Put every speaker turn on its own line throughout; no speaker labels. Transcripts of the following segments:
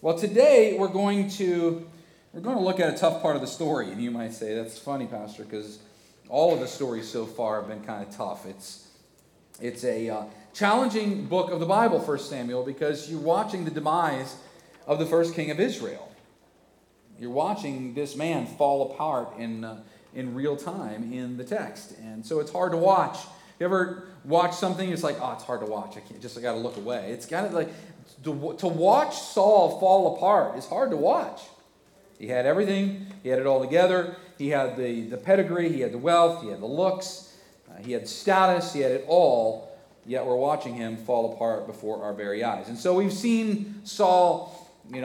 Well, today we're going to look at a tough part of the story. And you might say, that's funny, Pastor, because all of the stories so far have been kind of tough. It's a challenging book of the Bible, 1 Samuel, because you're watching the demise of the first king of Israel. You're watching this man fall apart in real time in the text. And so it's hard to watch. You ever watch something, it's like, oh, it's hard to watch. I got to look away. It's kind of like, to watch Saul fall apart is hard to watch. He had everything. He had it all together. He had the pedigree. He had the wealth. He had the looks. He had status. He had it all. Yet we're watching him fall apart before our very eyes. And so we've seen Saul,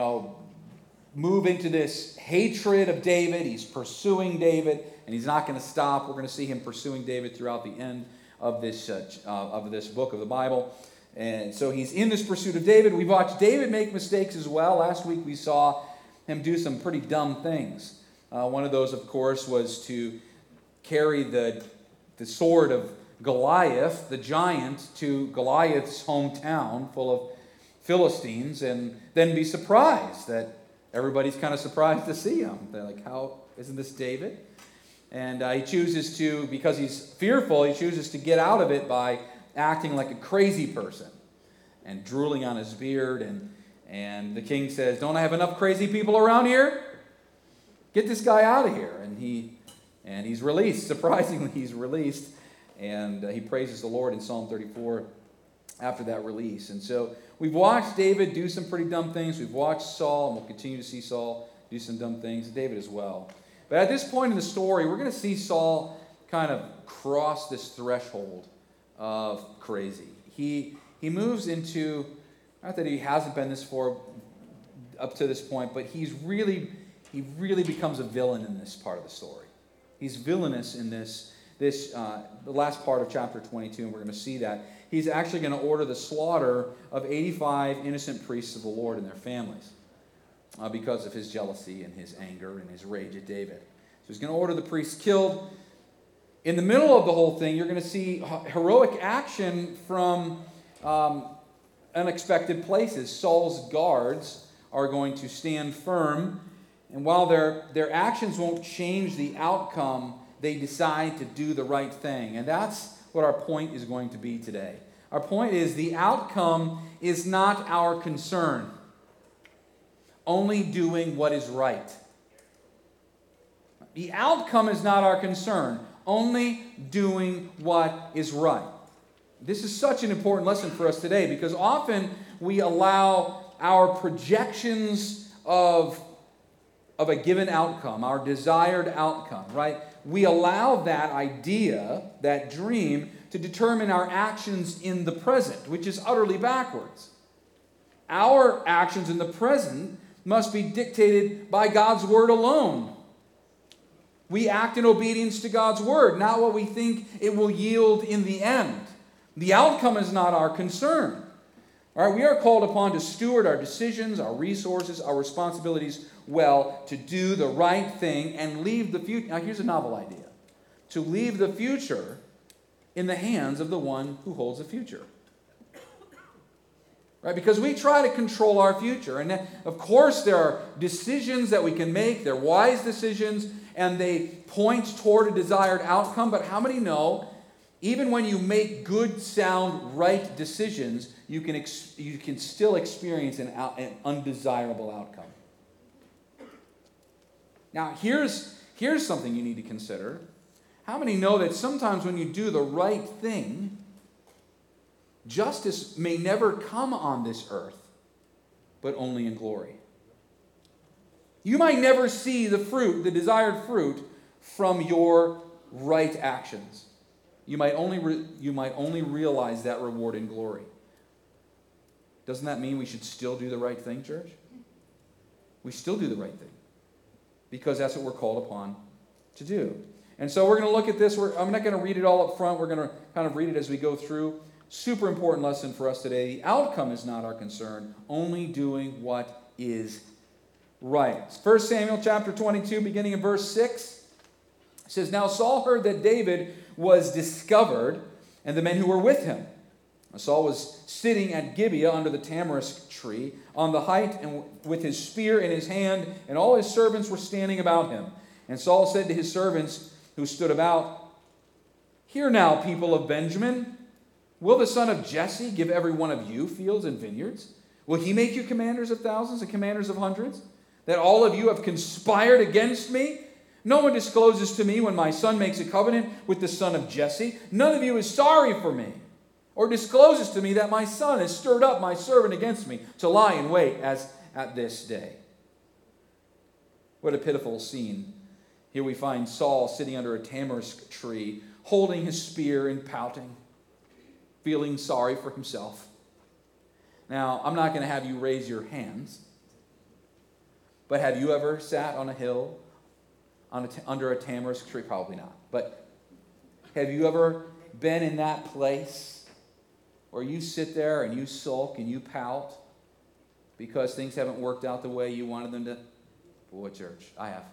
move into this hatred of David. He's pursuing David, and he's not going to stop. We're going to see him pursuing David throughout the end of this book of the Bible. And so he's in this pursuit of David. We've watched David make mistakes as well. Last week we saw him do some pretty dumb things. One of those, of course, was to carry the sword of Goliath, the giant, to Goliath's hometown full of Philistines, and then be surprised that everybody's kind of surprised to see him. They're like, how, isn't this David? And he chooses to, because he's fearful, he chooses to get out of it by acting like a crazy person and drooling on his beard. And the king says, don't I have enough crazy people around here? Get this guy out of here. And he's released. Surprisingly, he's released. And he praises the Lord in Psalm 34 after that release. And so we've watched David do some pretty dumb things. We've watched Saul, and we'll continue to see Saul do some dumb things. David as well. But at this point in the story, we're going to see Saul kind of cross this threshold of crazy. He moves into, not that he hasn't been this far up to this point, but he really becomes a villain in this part of the story. He's villainous in the last part of chapter 22, and we're going to see that. He's actually going to order the slaughter of 85 innocent priests of the Lord and their families because of his jealousy and his anger and his rage at David. So he's going to order the priests killed. In the middle of the whole thing, you're going to see heroic action from unexpected places. Saul's guards are going to stand firm, and while their actions won't change the outcome, they decide to do the right thing. And that's what our point is going to be today. Our point is the outcome is not our concern. Only doing what is right. The outcome is not our concern. Only doing what is right. This is such an important lesson for us today because often we allow our projections of a given outcome, our desired outcome, right? We allow that idea, that dream, to determine our actions in the present, which is utterly backwards. Our actions in the present must be dictated by God's word alone. We act in obedience to God's word, not what we think it will yield in the end. The outcome is not our concern. All right, we are called upon to steward our decisions, our resources, our responsibilities well, to do the right thing and leave the future. Now, here's a novel idea. To leave the future in the hands of the one who holds the future. Right? Because we try to control our future. And of course, there are decisions that we can make. They're wise decisions, and they point toward a desired outcome. But how many know, even when you make good, sound, right decisions, you can still experience an undesirable outcome? Now, here's something you need to consider. How many know that sometimes when you do the right thing, justice may never come on this earth, but only in glory? You might never see the fruit, the desired fruit, from your right actions. You might only realize that reward in glory. Doesn't that mean we should still do the right thing, church? We still do the right thing because that's what we're called upon to do. And so we're going to look at this. I'm not going to read it all up front. We're going to kind of read it as we go through. Super important lesson for us today. The outcome is not our concern, only doing what is right. 1 Samuel chapter 22, beginning in verse 6. It says, Now Saul heard that David was discovered, and the men who were with him. Saul was sitting at Gibeah under the tamarisk tree on the height and with his spear in his hand, and all his servants were standing about him. And Saul said to his servants who stood about, "Hear now, people of Benjamin, will the son of Jesse give every one of you fields and vineyards? Will he make you commanders of thousands and commanders of hundreds? That all of you have conspired against me? No one discloses to me when my son makes a covenant with the son of Jesse. None of you is sorry for me, or discloses to me that my son has stirred up my servant against me to lie in wait as at this day." What a pitiful scene. Here we find Saul sitting under a tamarisk tree, holding his spear and pouting, feeling sorry for himself. Now, I'm not going to have you raise your hands, but have you ever sat on a hill under a tamarisk tree? Probably not. But have you ever been in that place where you sit there and you sulk and you pout because things haven't worked out the way you wanted them to? Boy, church, I have.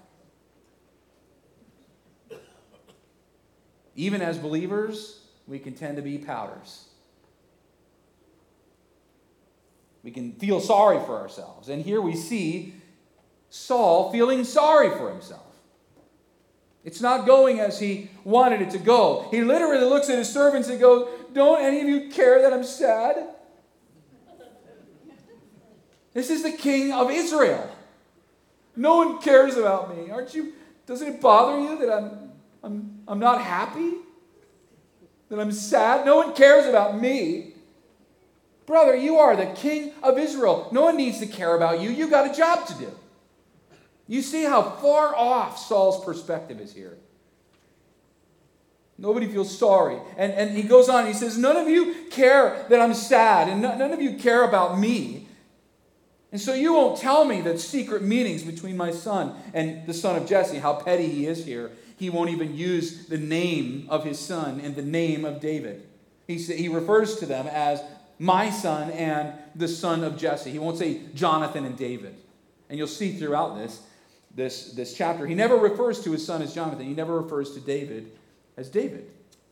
Even as believers, we can tend to be pouters. We can feel sorry for ourselves. And here we see Saul feeling sorry for himself. It's not going as he wanted it to go. He literally looks at his servants and goes, "Don't any of you care that I'm sad? This is the king of Israel. No one cares about me. Doesn't it bother you that I'm not happy? That I'm sad? No one cares about me. Brother, you are the king of Israel. No one needs to care about you. You got a job to do." You see how far off Saul's perspective is here. Nobody feels sorry. And he goes on, he says, "None of you care that I'm sad, and none of you care about me. And so you won't tell me that secret meetings between my son and the son of Jesse," how petty he is here. He won't even use the name of his son and the name of David. He refers to them as my son and the son of Jesse. He won't say Jonathan and David. And you'll see throughout this chapter, he never refers to his son as Jonathan. He never refers to David as David.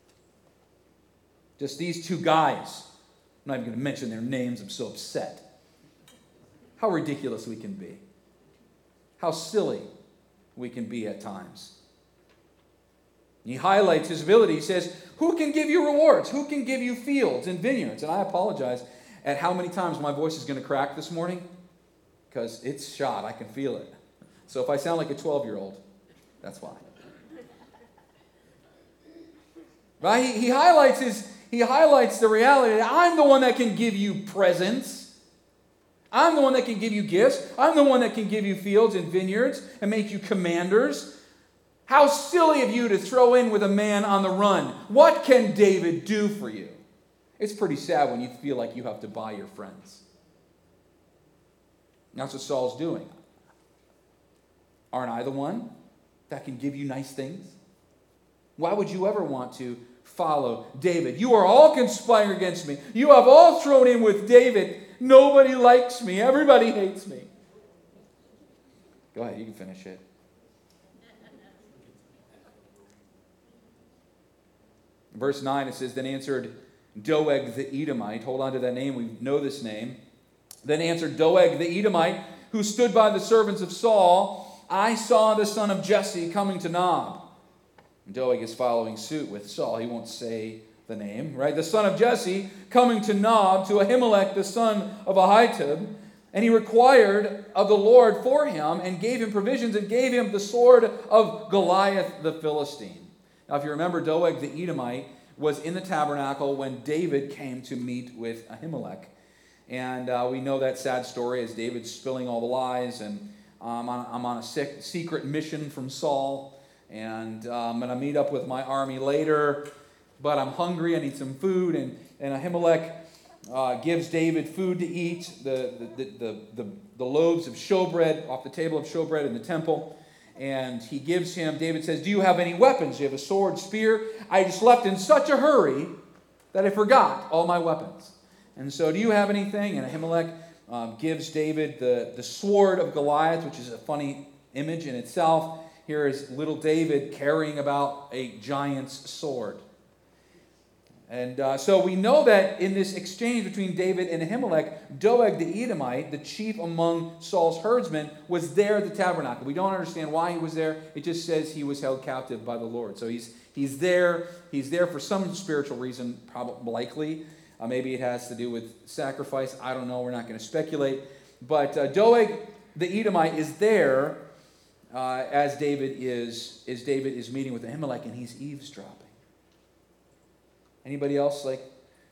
Just these two guys. I'm not even going to mention their names. I'm so upset. How ridiculous we can be. How silly we can be at times. He highlights his ability. He says, "Who can give you rewards? Who can give you fields and vineyards?" And I apologize at how many times my voice is going to crack this morning, because it's shot. I can feel it. So if I sound like a 12-year-old, that's why. Right? He highlights the reality that I'm the one that can give you presents. I'm the one that can give you gifts. I'm the one that can give you fields and vineyards and make you commanders. How silly of you to throw in with a man on the run. What can David do for you? It's pretty sad when you feel like you have to buy your friends. And that's what Saul's doing. Aren't I the one that can give you nice things? Why would you ever want to follow David? You are all conspiring against me. You have all thrown in with David. Nobody likes me. Everybody hates me. Go ahead, you can finish it. Verse 9, it says, "Then answered Doeg the Edomite." Hold on to that name. We know this name. "Then answered Doeg the Edomite, who stood by the servants of Saul, I saw the son of Jesse coming to Nob." And Doeg is following suit with Saul. He won't say the name, right? "The son of Jesse coming to Nob, to Ahimelech the son of Ahitub. And he required of the Lord for him, and gave him provisions, and gave him the sword of Goliath the Philistine." Now, if you remember, Doeg the Edomite was in the tabernacle when David came to meet with Ahimelech. And we know that sad story as David's spilling all the lies, and I'm on a secret mission from Saul, and I'm going to meet up with my army later, but I'm hungry, I need some food, and Ahimelech gives David food to eat, the loaves of showbread off the table of showbread in the temple. And he gives him, David says, "Do you have any weapons? Do you have a sword, spear? I just left in such a hurry that I forgot all my weapons. And so do you have anything?" And Ahimelech gives David the sword of Goliath, which is a funny image in itself. Here is little David carrying about a giant's sword. And so we know that in this exchange between David and Ahimelech, Doeg the Edomite, the chief among Saul's herdsmen, was there at the tabernacle. We don't understand why he was there. It just says he was held captive by the Lord. So he's there. He's there for some spiritual reason, probably likely. Maybe it has to do with sacrifice. I don't know. We're not going to speculate. But Doeg the Edomite is there as David is meeting with Ahimelech, and he's eavesdropping. Anybody else I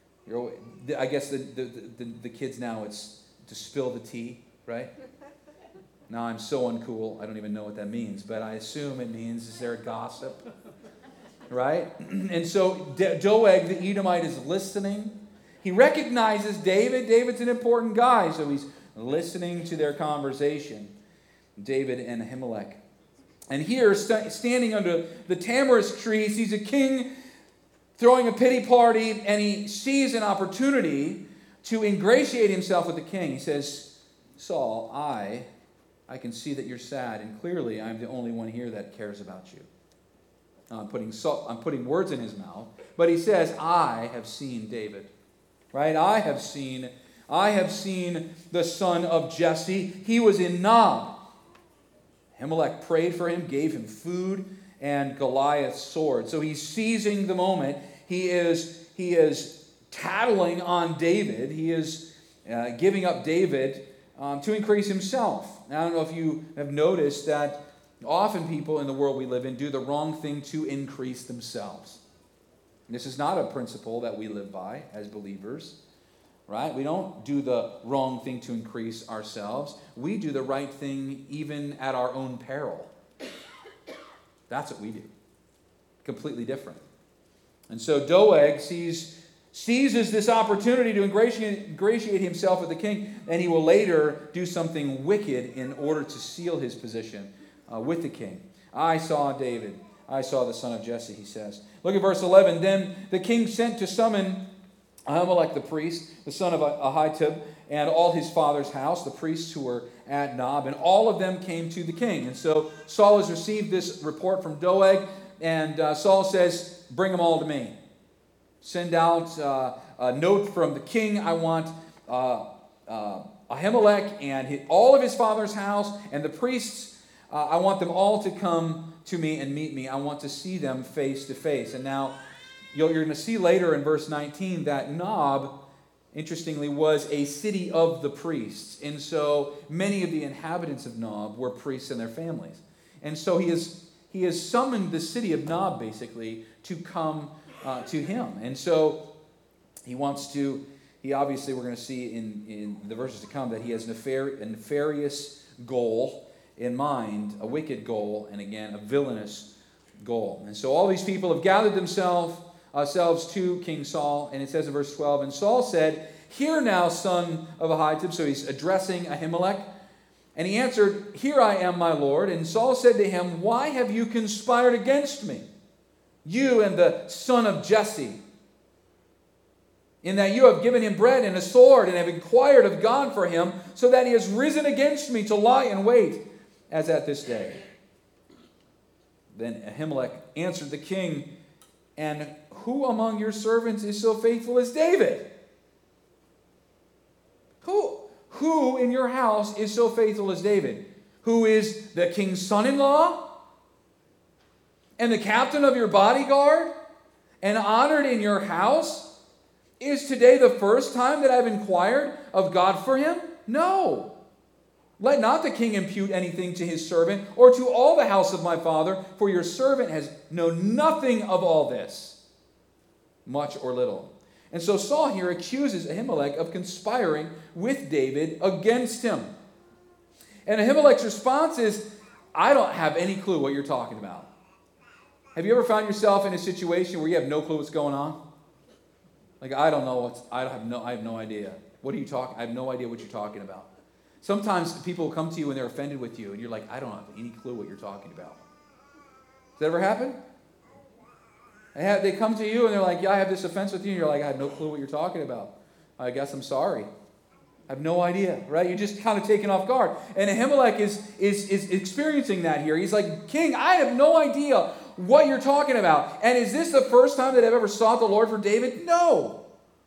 guess the kids now, it's to spill the tea, right? Now I'm so uncool, I don't even know what that means, but I assume it means, is there a gossip? Right? And so Doeg the Edomite is listening. He recognizes David. David's an important guy, so he's listening to their conversation, David and Ahimelech. And here, standing under the tamarisk tree, sees a king throwing a pity party, and he sees an opportunity to ingratiate himself with the king. He says, Saul, I can see that you're sad, and clearly I'm the only one here that cares about you. Now, I'm putting words in his mouth, but he says, I have seen David. Right? I have seen the son of Jesse. He was in Nob. Ahimelech prayed for him, gave him food and Goliath's sword. So he's seizing the moment. He is tattling on David. He is giving up David to increase himself. Now, I don't know if you have noticed that often people in the world we live in do the wrong thing to increase themselves. This is not a principle that we live by as believers, right? We don't do the wrong thing to increase ourselves. We do the right thing even at our own peril. That's what we do. Completely different. And so Doeg seizes this opportunity to ingratiate himself with the king, and he will later do something wicked in order to seal his position with the king. I saw David. I saw the son of Jesse, he says. Look at verse 11. Then the king sent to summon Ahimelech the priest, the son of Ahitub, and all his father's house, the priests who were at Nob, and all of them came to the king. And so Saul has received this report from Doeg, and Saul says, bring them all to me. Send out a note from the king. I want Ahimelech and all of his father's house and the priests. I want them all to come to me and meet me. I want to see them face to face. And now you're going to see later in verse 19 that Nob, interestingly, was a city of the priests. And so many of the inhabitants of Nob were priests and their families. And so he has summoned the city of Nob, basically, to come to him. And so he obviously, we're going to see in the verses to come, that he has a nefarious goal in mind, a wicked goal, and again, a villainous goal. And so all these people have gathered themselves to King Saul, and it says in verse 12, and Saul said, hear now, son of Ahitub. So he's addressing Ahimelech. And he answered, here I am, my lord. And Saul said to him, why have you conspired against me, you and the son of Jesse, in that you have given him bread and a sword, and have inquired of God for him, so that he has risen against me to lie in wait, as at this day? Then Ahimelech answered the king, and who among your servants is so faithful as David? Who in your house is so faithful as David? Who is the king's son-in-law and the captain of your bodyguard and honored in your house? Is today the first time that I've inquired of God for him? No. Let not the king impute anything to his servant or to all the house of my father, for your servant has known nothing of all this, much or little. And so Saul here accuses Ahimelech of conspiring with David against him. And Ahimelech's response is, I don't have any clue what you're talking about. Have you ever found yourself in a situation where you have no clue what's going on? Like, I have no idea. What are you talking? I have no idea what you're talking about. Sometimes people will come to you and they're offended with you, and you're like, I don't have any clue what you're talking about. Does that ever happen? They come to you and they're like, yeah, I have this offense with you. And you're like, I have no clue what you're talking about. I guess I'm sorry. I have no idea, right? You're just kind of taken off guard. And Ahimelech is experiencing that here. He's like, King, I have no idea what you're talking about. And is this the first time that I've ever sought the Lord for David? No.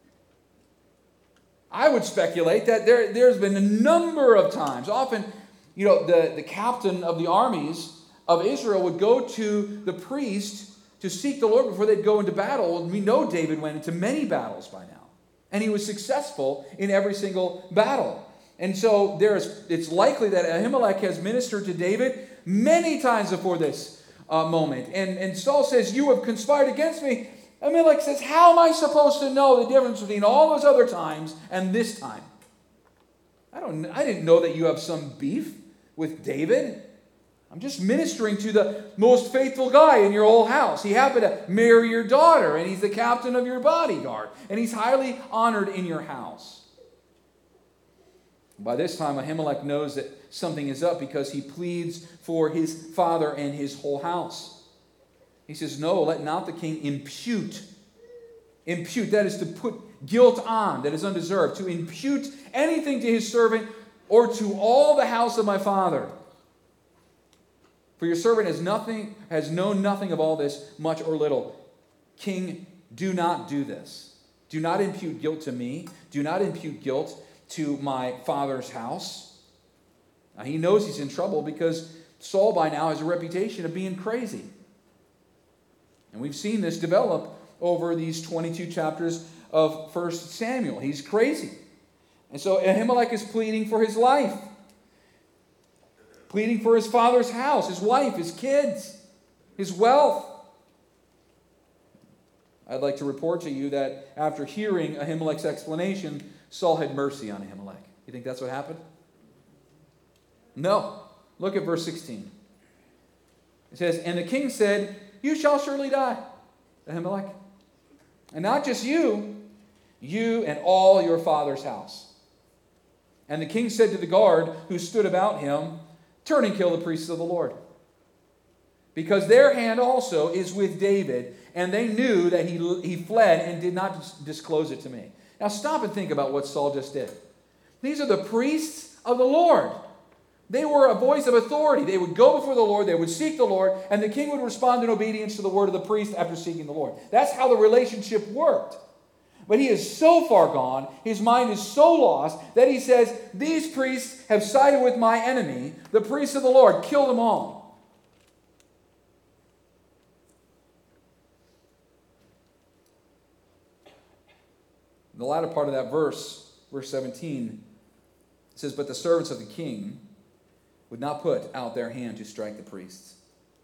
I would speculate that there's been a number of times. Often, the captain of the armies of Israel would go to the priest to seek the Lord before they'd go into battle. We know David went into many battles by now. And he was successful in every single battle. And so it's likely that Ahimelech has ministered to David many times before this moment. And Saul says, "You have conspired against me." Ahimelech says, "How am I supposed to know the difference between all those other times and this time? I didn't know that you have some beef with David. I'm just ministering to the most faithful guy in your whole house. He happened to marry your daughter, and he's the captain of your bodyguard, and he's highly honored in your house." By this time, Ahimelech knows that something is up because he pleads for his father and his whole house. He says, "No, let not the king impute." Impute, that is to put guilt on that is undeserved. To impute anything to his servant or to all the house of my father. For your servant has known nothing of all this, much or little. King, do not do this. Do not impute guilt to me. Do not impute guilt to my father's house. Now, he knows he's in trouble because Saul by now has a reputation of being crazy. And we've seen this develop over these 22 chapters of 1 Samuel. He's crazy. And so Ahimelech is pleading for his life. Pleading for his father's house, his wife, his kids, his wealth. I'd like to report to you that after hearing Ahimelech's explanation, Saul had mercy on Ahimelech. You think that's what happened? No. Look at verse 16. It says, "And the king said, 'You shall surely die, Ahimelech. And not just you and all your father's house.' And the king said to the guard who stood about him, 'Turn and kill the priests of the Lord. Because their hand also is with David, and they knew that he fled and did not disclose it to me.'" Now stop and think about what Saul just did. These are the priests of the Lord. They were a voice of authority. They would go before the Lord, they would seek the Lord, and the king would respond in obedience to the word of the priest after seeking the Lord. That's how the relationship worked. But he is so far gone, his mind is so lost, that he says, "These priests have sided with my enemy, the priests of the Lord. Kill them all." The latter part of that verse 17, says, "But the servants of the king would not put out their hand to strike the priests."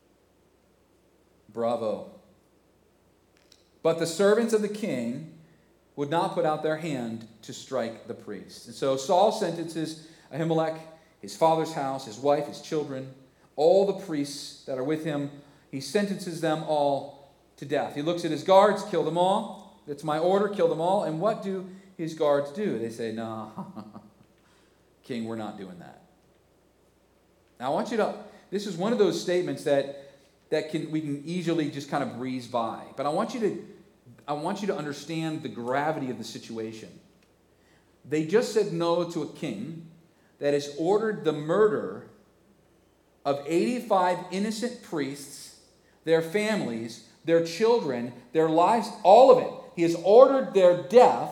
Bravo. But the servants of the king would not put out their hand to strike the priests. And so Saul sentences Ahimelech, his father's house, his wife, his children, all the priests that are with him. He sentences them all to death. He looks at his guards, kill them all. That's my order, kill them all. And what do his guards do? They say, "No, king, we're not doing that." Now I want you to, this is one of those statements that we can easily just kind of breeze by. But I want you to understand the gravity of the situation. They just said no to a king that has ordered the murder of 85 innocent priests, their families, their children, their lives, all of it. He has ordered their death.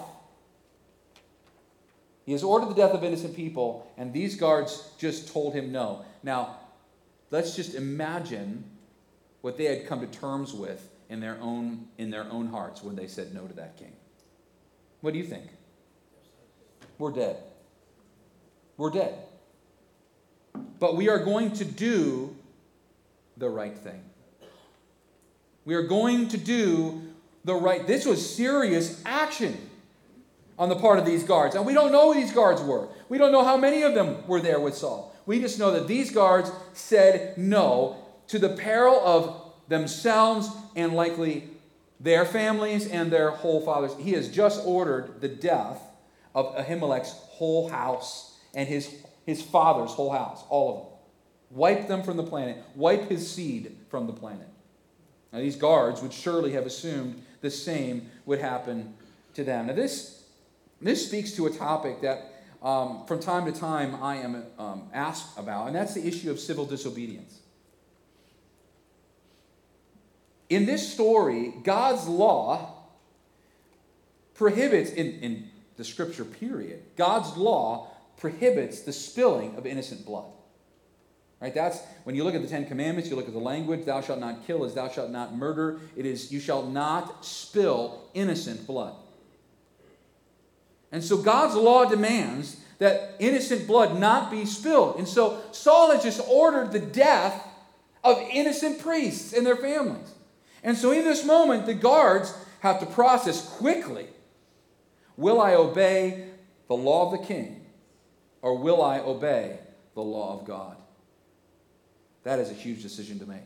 He has ordered the death of innocent people, and these guards just told him no. Now, let's just imagine what they had come to terms with in their own hearts when they said no to that king. What do you think? We're dead. We're dead. But we are going to do the right thing. We are going to do the right. This was serious action on the part of these guards. And we don't know who these guards were. We don't know how many of them were there with Saul. We just know that these guards said no to the peril of themselves and likely their families and their whole fathers. He has just ordered the death of Ahimelech's whole house and his father's whole house, all of them. Wipe them from the planet. Wipe his seed from the planet. Now these guards would surely have assumed the same would happen to them. Now this speaks to a topic that from time to time I am asked about, and that's the issue of civil disobedience. In this story, God's law prohibits, in the scripture period, God's law prohibits the spilling of innocent blood. Right? That's when you look at the Ten Commandments, you look at the language, thou shalt not kill, as thou shalt not murder. It is, you shall not spill innocent blood. And so God's law demands that innocent blood not be spilled. And so Saul has just ordered the death of innocent priests and their families. And so in this moment, the guards have to process quickly, will I obey the law of the king, or will I obey the law of God? That is a huge decision to make.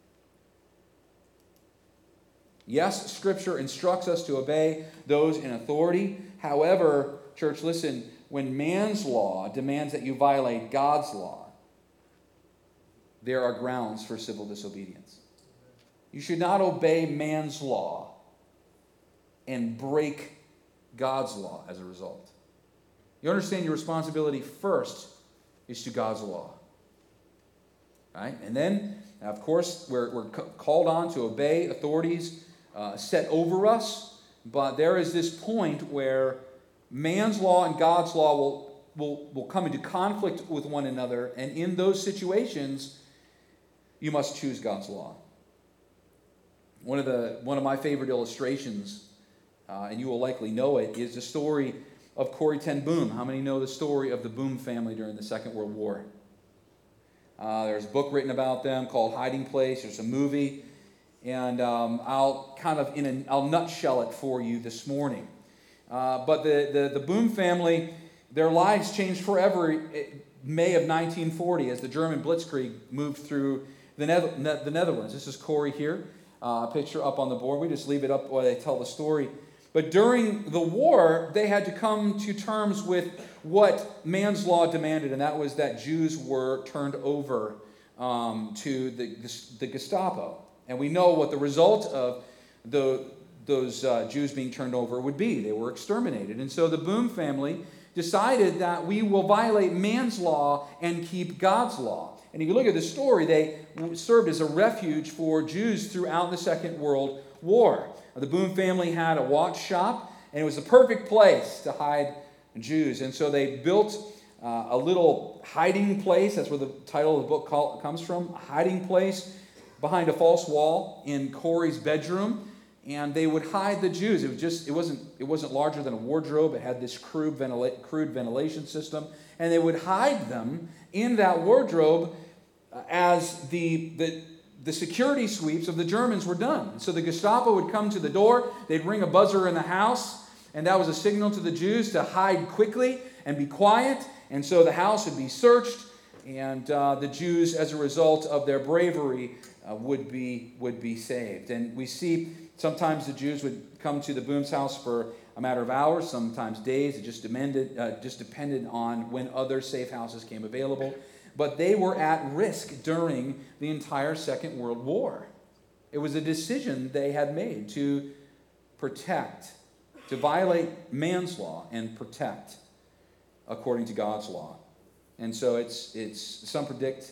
Yes, Scripture instructs us to obey those in authority. However, church, listen, when man's law demands that you violate God's law, there are grounds for civil disobedience. You should not obey man's law and break God's law as a result. You understand your responsibility first is to God's law. Right? And then, of course, we're called on to obey authorities set over us, but there is this point where man's law and God's law will come into conflict with one another, and in those situations, you must choose God's law. One of my favorite illustrations, and you will likely know it, is the story of Corrie ten Boom. How many know the story of the Boom family during the Second World War? There's a book written about them called Hiding Place. There's a movie, and I'll nutshell it for you this morning. But the Boom family, their lives changed forever in May of 1940 as the German Blitzkrieg moved through the Netherlands. This is Corrie here, a picture up on the board. We just leave it up while they tell the story. But during the war, they had to come to terms with what man's law demanded, and that was that Jews were turned over to the Gestapo. And we know what the result of those Jews being turned over would be. They were exterminated. And so the Boom family decided that we will violate man's law and keep God's law. And if you look at the story, they served as a refuge for Jews throughout the Second World War. The Boom family had a watch shop, and it was the perfect place to hide Jews. And so they built a little hiding place. That's where the title of the book comes from, a hiding place behind a false wall in Corrie's bedroom. And they would hide the Jews. It wasn't larger than a wardrobe. It had this crude ventilation system. And they would hide them in that wardrobe as the security sweeps of the Germans were done. So the Gestapo would come to the door, they'd ring a buzzer in the house, and that was a signal to the Jews to hide quickly and be quiet. And so the house would be searched, and the Jews, as a result of their bravery, would be saved. And we see sometimes the Jews would come to the Boom's house for a matter of hours, sometimes days. It just depended on when other safe houses came available. But they were at risk during the entire Second World War. It was a decision they had made to protect, to violate man's law and protect according to God's law. And so some predict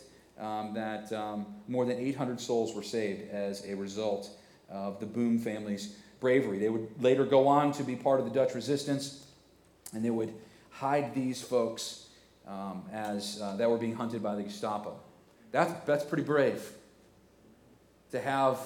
that more than 800 souls were saved as a result of the Boom family's bravery. They would later go on to be part of the Dutch resistance, and they would hide these folks as that were being hunted by the Gestapo. That's pretty brave. To have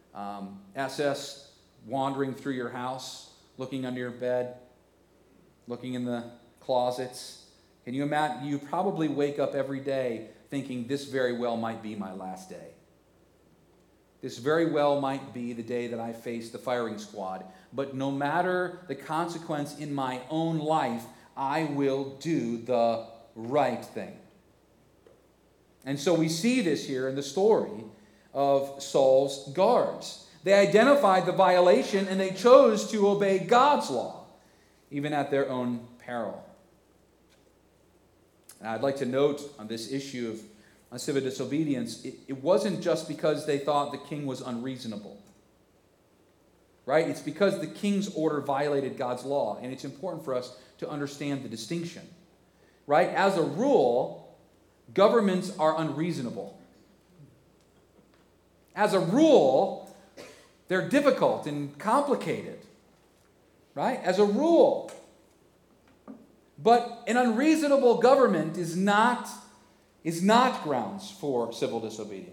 SS wandering through your house, looking under your bed, looking in the closets. Can you imagine? You probably wake up every day thinking this very well might be my last day. This very well might be the day that I face the firing squad. But no matter the consequence in my own life, I will do the right thing. And so we see this here in the story of Saul's guards. They identified the violation and they chose to obey God's law, even at their own peril. And I'd like to note on this issue of civil disobedience, it wasn't just because they thought the king was unreasonable. Right? It's because the king's order violated God's law. And it's important for us to understand the distinction. Right? As a rule, governments are unreasonable. As a rule, They're difficult and complicated, right? As a rule. But an unreasonable government is not grounds for civil disobedience.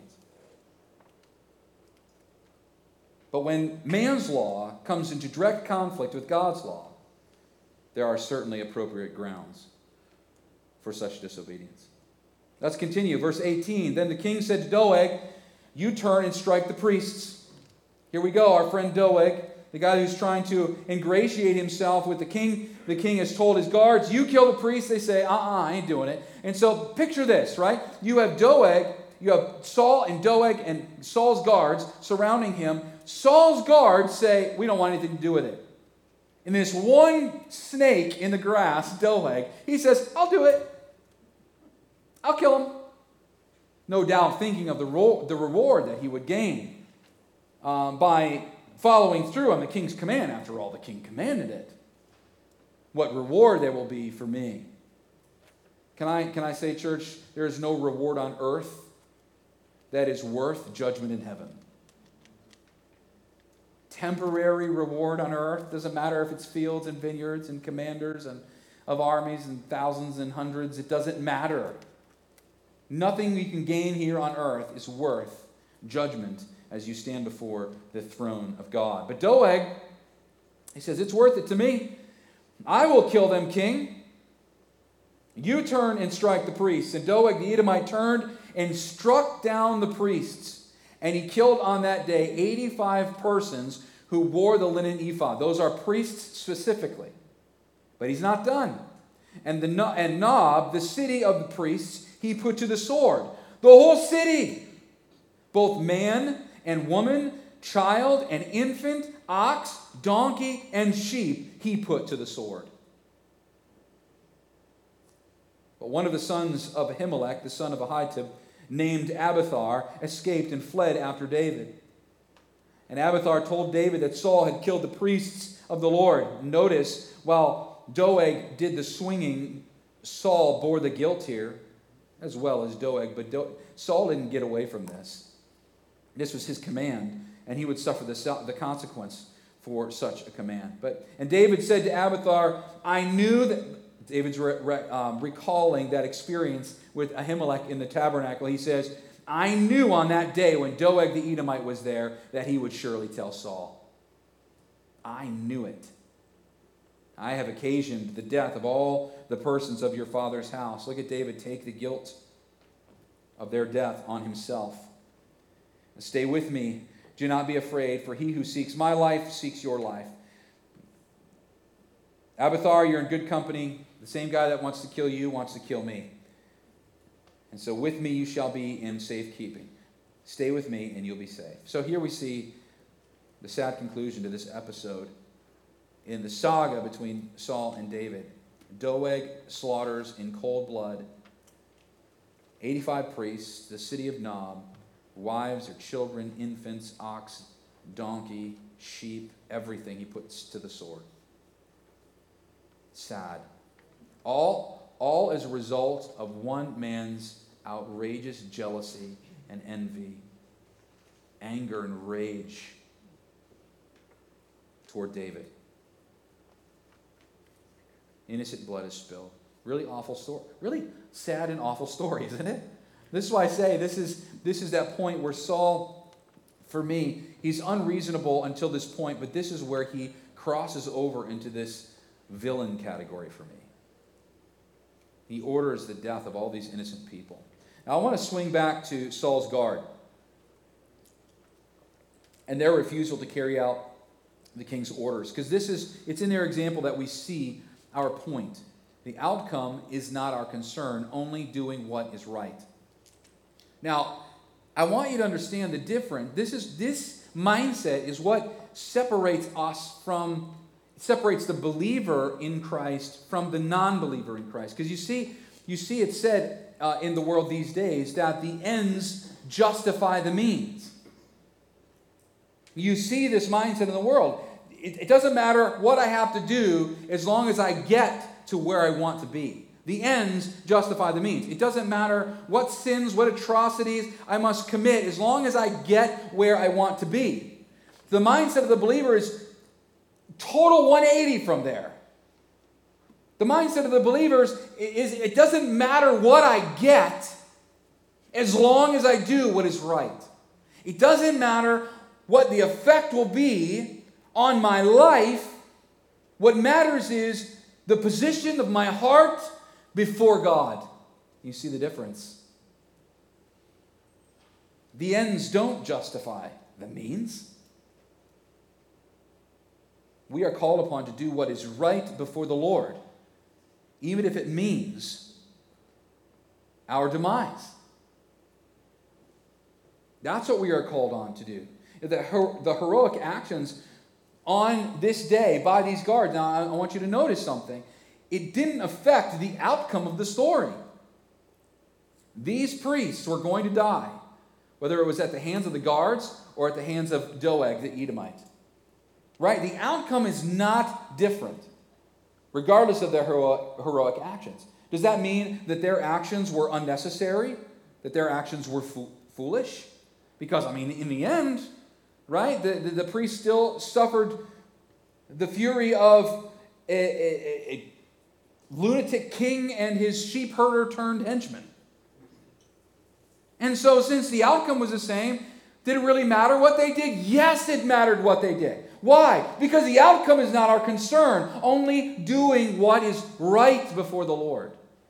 But when man's law comes into direct conflict with God's law, there are certainly appropriate grounds for such disobedience. Let's continue. Verse 18. Then the king said to Doeg, "You turn and strike the priests." Here we go. Our friend Doeg, the guy who's trying to ingratiate himself with the king. The king has told his guards, "You kill the priests." They say, I ain't doing it. And so picture this, right? You have Doeg, you have Saul and Doeg and Saul's guards surrounding him. Saul's guards say, "We don't want anything to do with it." And this one snake in the grass, Doeg, he says, "I'll do it. I'll kill him." No doubt thinking of the reward that he would gain by following through on the king's command. After all, the king commanded it. What reward there will be for me. Can I say, church, there is no reward on earth that is worth judgment in heaven. Temporary reward on earth, doesn't matter if it's fields and vineyards and commanders and of armies and thousands and hundreds, it doesn't matter. Nothing we can gain here on earth is worth judgment as you stand before the throne of God. But Doeg, he says, "It's worth it to me. I will kill them, king. You turn and strike the priests." And Doeg the Edomite turned and struck down the priests. And he killed on that day 85 persons who wore the linen ephod. Those are priests specifically. But he's not done. And Nob, the city of the priests, he put to the sword. The whole city, both man and woman, child and infant, ox, donkey, and sheep, he put to the sword. But one of the sons of Ahimelech, the son of Ahitub, named Abiathar, escaped and fled after David. And Abiathar told David that Saul had killed the priests of the Lord. Notice, while Doeg did the swinging, Saul bore the guilt here, as well as Doeg. But Saul didn't get away from this. This was his command, and he would suffer the consequence for such a command. And David said to Abiathar, "I knew that..." David's recalling that experience with Ahimelech in the tabernacle. He says, "I knew on that day when Doeg the Edomite was there that he would surely tell Saul. I knew it. I have occasioned the death of all the persons of your father's house." Look at David take the guilt of their death on himself. "Stay with me. Do not be afraid, for he who seeks my life seeks your life. Abiathar, you're in good company. The same guy that wants to kill you wants to kill me. And so with me you shall be in safekeeping. Stay with me and you'll be safe." So here we see the sad conclusion to this episode in the saga between Saul and David. Doeg slaughters in cold blood 85 priests, the city of Nob, wives or children, infants, ox, donkey, sheep, everything he puts to the sword. Sad. All as a result of one man's outrageous jealousy and envy, anger and rage toward David. Innocent blood is spilled. Really awful story. Really sad and awful story, isn't it? This is why I say this is that point where Saul, for me, he's unreasonable until this point, but this is where he crosses over into this villain category for me. He orders the death of all these innocent people. Now I want to swing back to Saul's guard and their refusal to carry out the king's orders, because it's in their example that we see our point. The outcome is not our concern, only doing what is right. Now, I want you to understand the difference. This mindset is what separates the believer in Christ from the non-believer in Christ. Because you see it said in the world these days that the ends justify the means. You see this mindset in the world. It doesn't matter what I have to do as long as I get to where I want to be. The ends justify the means. It doesn't matter what sins, what atrocities I must commit as long as I get where I want to be. The mindset of the believer is total 180 from there. The mindset of the believers is it doesn't matter what I get as long as I do what is right. It doesn't matter what the effect will be on my life. What matters is the position of my heart before God. You see the difference? The ends don't justify the means. We are called upon to do what is right before the Lord, even if it means our demise. That's what we are called on to do. The heroic actions on this day by these guards. Now, I want you to notice something. It didn't affect the outcome of the story. These priests were going to die, whether it was at the hands of the guards or at the hands of Doeg the Edomite. Right? The outcome is not different, regardless of their heroic actions. Does that mean that their actions were unnecessary? That their actions were foolish? Because, in the end, right, the priest still suffered the fury of a lunatic king and his sheep herder turned henchman. And so, since the outcome was the same, did it really matter what they did? Yes, it mattered what they did. Why? Because the outcome is not our concern, only doing what is right before the Lord.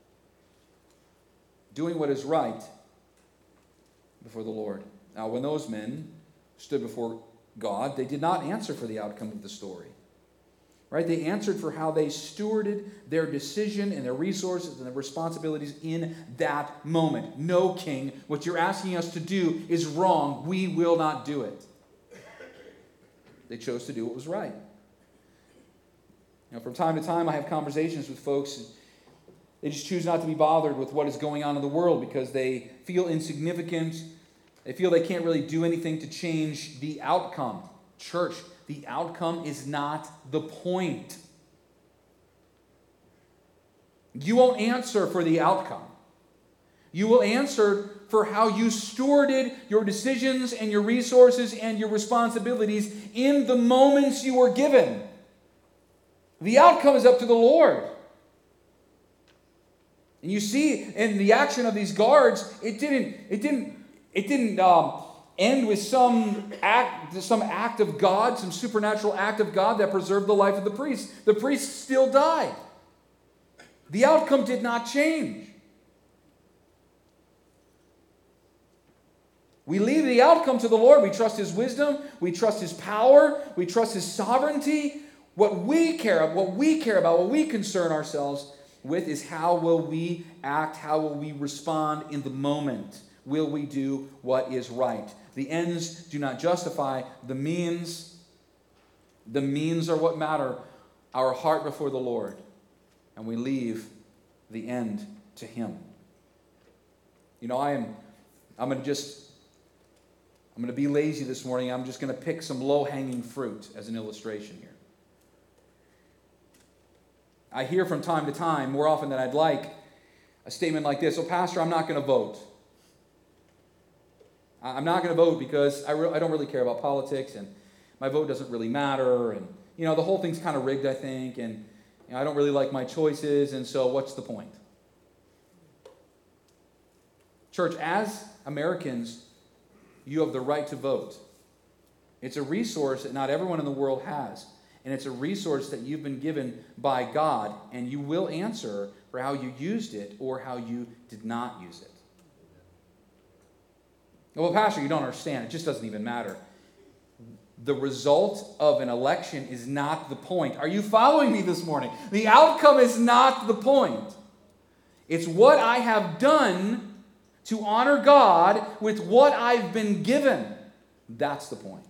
Doing what is right before the Lord. Now, when those men stood before God, they did not answer for the outcome of the story. Right? They answered for how they stewarded their decision and their resources and their responsibilities in that moment. No, king, what you're asking us to do is wrong. We will not do it. They chose to do what was right. From time to time, I have conversations with folks. They just choose not to be bothered with what is going on in the world because they feel insignificant. They feel they can't really do anything to change the outcome. Church, the outcome is not the point. You won't answer for the outcome. You will answer for how you stewarded your decisions and your resources and your responsibilities in the moments you were given. The outcome is up to the Lord. And you see in the action of these guards, it didn't end with some act of God, some supernatural act of God that preserved the life of the priest. The priest still died. The outcome did not change. We leave the outcome to the Lord. We trust His wisdom. We trust His power. We trust His sovereignty. What we care about, what we concern ourselves with is how will we act, how will we respond in the moment. Will we do what is right? The ends do not justify the means. The means are what matter. Our heart before the Lord. And we leave the end to Him. I'm going to be lazy this morning. I'm just going to pick some low-hanging fruit as an illustration here. I hear from time to time, more often than I'd like, a statement like this: "Oh, Pastor, I'm not going to vote. I'm not going to vote because I don't really care about politics, and my vote doesn't really matter, and the whole thing's kind of rigged, I think, and I don't really like my choices, and so what's the point?" Church, as Americans, you have the right to vote. It's a resource that not everyone in the world has, and it's a resource that you've been given by God, and you will answer for how you used it or how you did not use it. Well, Pastor, you don't understand. It just doesn't even matter. The result of an election is not the point. Are you following me this morning? The outcome is not the point. It's what I have done to honor God with what I've been given. That's the point.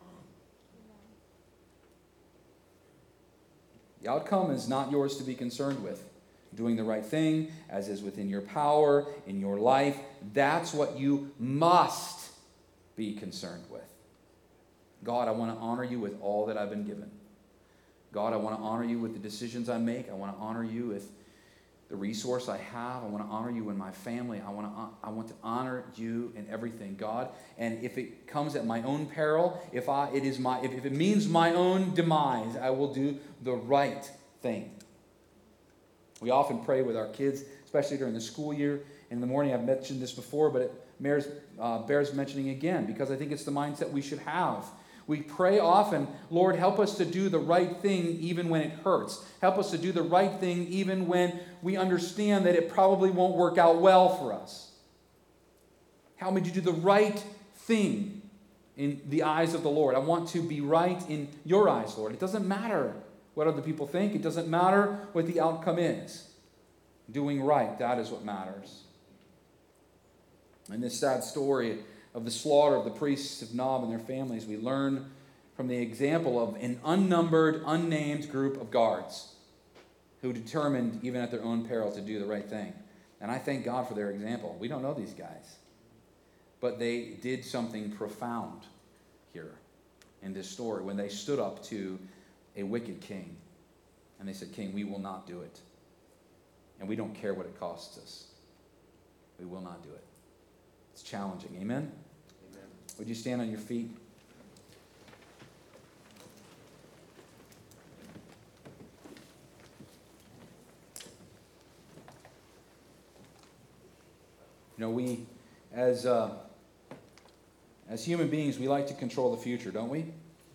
The outcome is not yours to be concerned with. Doing the right thing, as is within your power, in your life, that's what you must be concerned with. God, I want to honor you with all that I've been given. God, I want to honor you with the decisions I make. I want to honor you with the resource I have. I want to honor you in my family. I want to honor you in everything, God. And if it comes at my own peril, if it means my own demise, I will do the right thing. We often pray with our kids, especially during the school year. In the morning, I've mentioned this before, but it bears mentioning again, because I think it's the mindset we should have. We pray often, Lord, help us to do the right thing even when it hurts. Help us to do the right thing even when we understand that it probably won't work out well for us. Help me to do the right thing in the eyes of the Lord. I want to be right in your eyes, Lord. It doesn't matter what other people think. It doesn't matter what the outcome is. Doing right, that is what matters. In this sad story of the slaughter of the priests of Nob and their families, we learn from the example of an unnumbered, unnamed group of guards who determined, even at their own peril, to do the right thing. And I thank God for their example. We don't know these guys, but they did something profound here in this story when they stood up to a wicked king. And they said, King, we will not do it. And we don't care what it costs us. We will not do it. It's challenging. Amen? Amen. Would you stand on your feet? You know, we, as human beings, we like to control the future, don't we?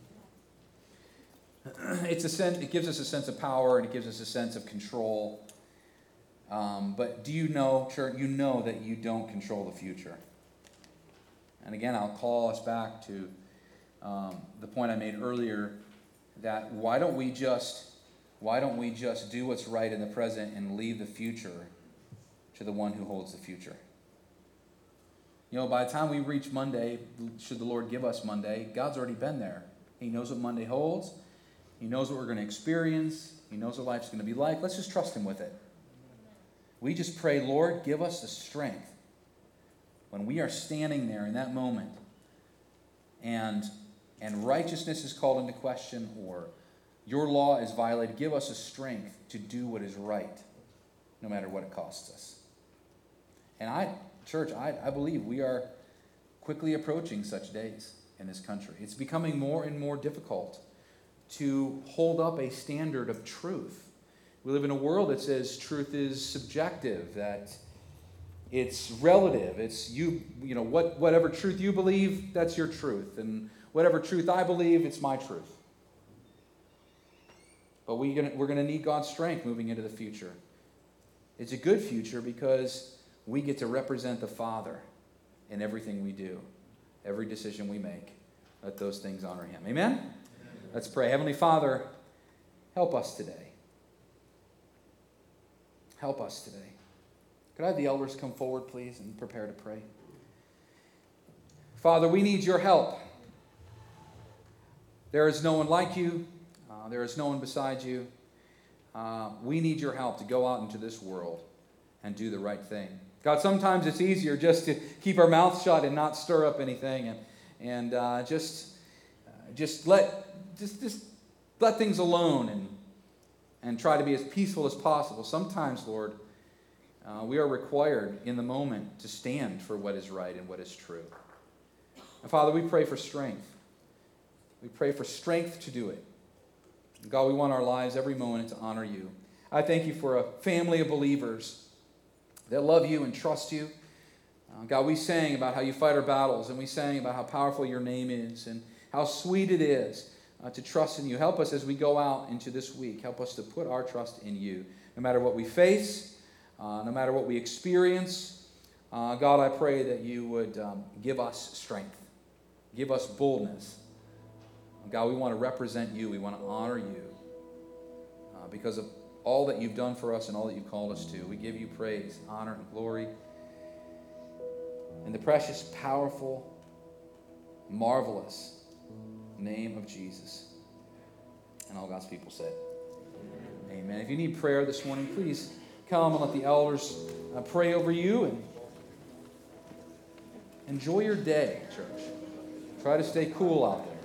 It gives us a sense of power, and it gives us a sense of control. But do you know, church, you know that you don't control the future. And again, I'll call us back to the point I made earlier, that why don't we just do what's right in the present and leave the future to the one who holds the future? You know, by the time we reach Monday, should the Lord give us Monday, God's already been there. He knows what Monday holds. He knows what we're going to experience. He knows what life's going to be like. Let's just trust him with it. We just pray, Lord, give us the strength when we are standing there in that moment and righteousness is called into question or your law is violated. Give us a strength to do what is right, no matter what it costs us. And I believe we are quickly approaching such days in this country. It's becoming more and more difficult to hold up a standard of truth. We live in a world that says truth is subjective, that it's relative. It's whatever truth you believe, that's your truth. And whatever truth I believe, it's my truth. But we're going to need God's strength moving into the future. It's a good future because we get to represent the Father in everything we do, every decision we make. Let those things honor him. Amen? Amen. Let's pray. Heavenly Father, help us today. Help us today. Could I have the elders come forward, please, and prepare to pray? Father, we need your help. There is no one like you. There is no one beside you. We need your help to go out into this world and do the right thing. God, sometimes it's easier just to keep our mouths shut and not stir up anything and just let things alone and try to be as peaceful as possible. Sometimes, Lord, we are required in the moment to stand for what is right and what is true. And Father, we pray for strength. We pray for strength to do it. God, we want our lives every moment to honor you. I thank you for a family of believers that love you and trust you. God, we sang about how you fight our battles, and we sang about how powerful your name is and how sweet it is to trust in you. Help us as we go out into this week. Help us to put our trust in you. No matter what we face, no matter what we experience, God, I pray that you would give us strength. Give us boldness. God, we want to represent you. We want to honor you because of all that you've done for us and all that you've called us to. We give you praise, honor, and glory. In the precious, powerful, marvelous name of Jesus. And all God's people said, amen. If you need prayer this morning, please come and let the elders pray over you. And enjoy your day, church. Try to stay cool out there.